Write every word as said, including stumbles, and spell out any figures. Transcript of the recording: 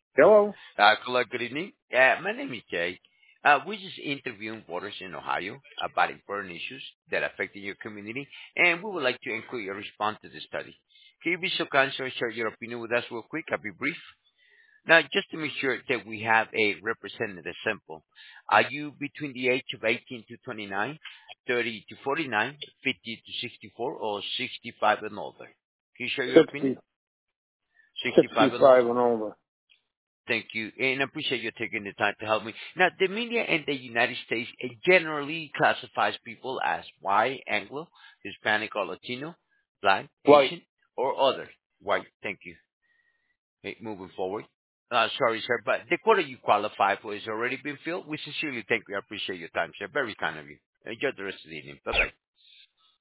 Hello. Uh, hello, good evening. Uh, my name is Jay. Uh, we're just interviewing voters in Ohio about important issues that affect your community, and we would like to include your response to the study. Can you be so kind to share your opinion with us real quick? I'll be brief. Now, just to make sure that we have a representative sample, are you between the age of eighteen to twenty-nine, thirty to forty-nine, fifty to sixty-four, or sixty-five and older? Can you share your opinion? Sixty, sixty-five and sixty-five older? and over. Thank you, and I appreciate you taking the time to help me. Now, the media in the United States it generally classifies people as white, Anglo, Hispanic or Latino, Black, Right. Asian, or other. White. Thank you. Okay, moving forward. Uh, sorry, sir, but the quota you qualify for has already been filled. We sincerely thank you. I appreciate your time, sir. Very kind of you. Enjoy the rest of the evening. Bye-bye.